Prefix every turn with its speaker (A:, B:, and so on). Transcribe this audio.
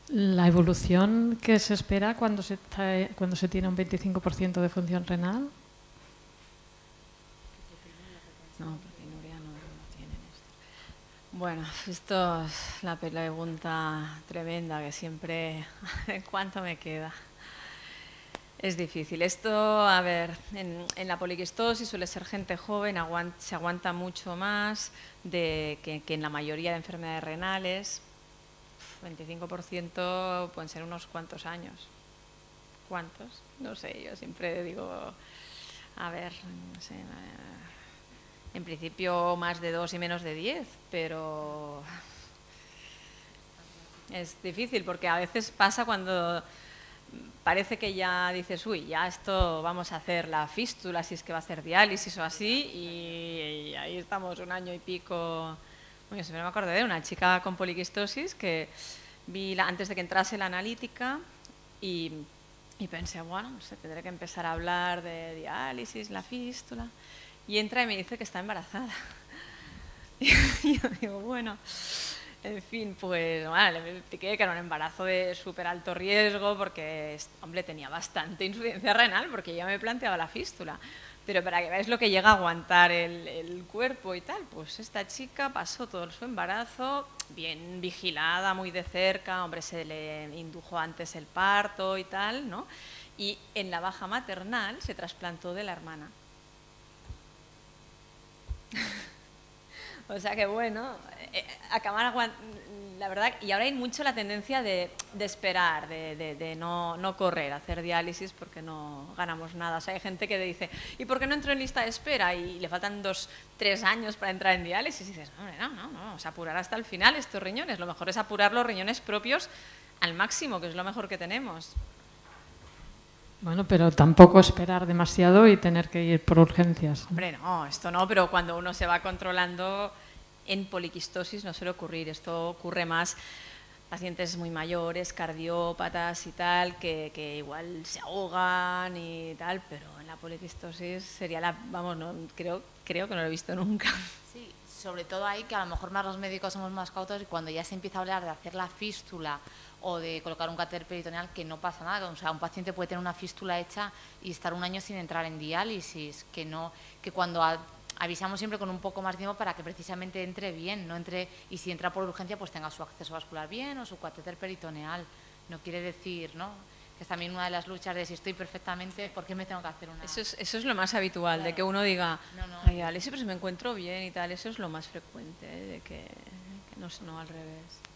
A: ¿La evolución que se espera cuando se tiene un 25% de función renal?
B: No, porque Nuria no tiene esto. Bueno, esto es la pregunta tremenda que siempre... ¿Cuánto me queda? Es difícil. Esto, a ver, en la poliquistosis suele ser gente joven, se aguanta mucho más que en la mayoría de enfermedades renales. 25% pueden ser unos cuantos años. ¿Cuántos? No sé, yo siempre digo, a ver, no sé, en principio más de 2 y menos de 10, pero es difícil porque a veces pasa cuando parece que ya dices, uy, ya esto vamos a hacer la fístula, si es que va a hacer diálisis o así, y ahí estamos un año y pico. Bueno, siempre me acuerdo de una chica con poliquistosis que vi antes de que entrase la analítica y pensé, bueno, no sé, tendré que empezar a hablar de diálisis, la fístula. Y entra y me dice que está embarazada. Y yo digo, bueno, en fin, pues bueno, le expliqué que era un embarazo de súper alto riesgo porque, hombre, tenía bastante insuficiencia renal porque ya me planteaba la fístula. Pero para que veáis lo que llega a aguantar el cuerpo y tal, pues esta chica pasó todo su embarazo bien vigilada, muy de cerca, hombre, se le indujo antes el parto y tal, ¿no? Y en la baja maternal se trasplantó de la hermana. O sea que bueno, acabar la verdad, y ahora hay mucho la tendencia de esperar, de no correr, hacer diálisis porque no ganamos nada. O sea, hay gente que dice, ¿y por qué no entro en lista de espera? Y le faltan 2, 3 años para entrar en diálisis. Y dices, no, vamos a apurar hasta el final estos riñones. Lo mejor es apurar los riñones propios al máximo, que es lo mejor que tenemos.
A: Bueno, pero tampoco esperar demasiado y tener que ir por urgencias.
B: Hombre, no, esto no, pero cuando uno se va controlando, en poliquistosis no suele ocurrir. Esto ocurre más pacientes muy mayores, cardiópatas y tal, que igual se ahogan y tal, pero en la poliquistosis sería vamos, no, creo que no lo he visto nunca.
C: Sí, sobre todo ahí que a lo mejor más los médicos somos más cautos y cuando ya se empieza a hablar de hacer la fístula o de colocar un catéter peritoneal, que no pasa nada. O sea, un paciente puede tener una fístula hecha y estar un año sin entrar en diálisis, que cuando avisamos siempre con un poco más de tiempo para que precisamente entre bien, no entre, y si entra por urgencia pues tenga su acceso vascular bien o su catéter peritoneal. No quiere decir, ¿no?, que es también una de las luchas de si estoy perfectamente, ¿por qué me tengo que hacer una...?
B: Eso es lo más habitual, claro, de que uno diga, ay, diálisis, pero si me encuentro bien y tal, eso es lo más frecuente, de que no al revés.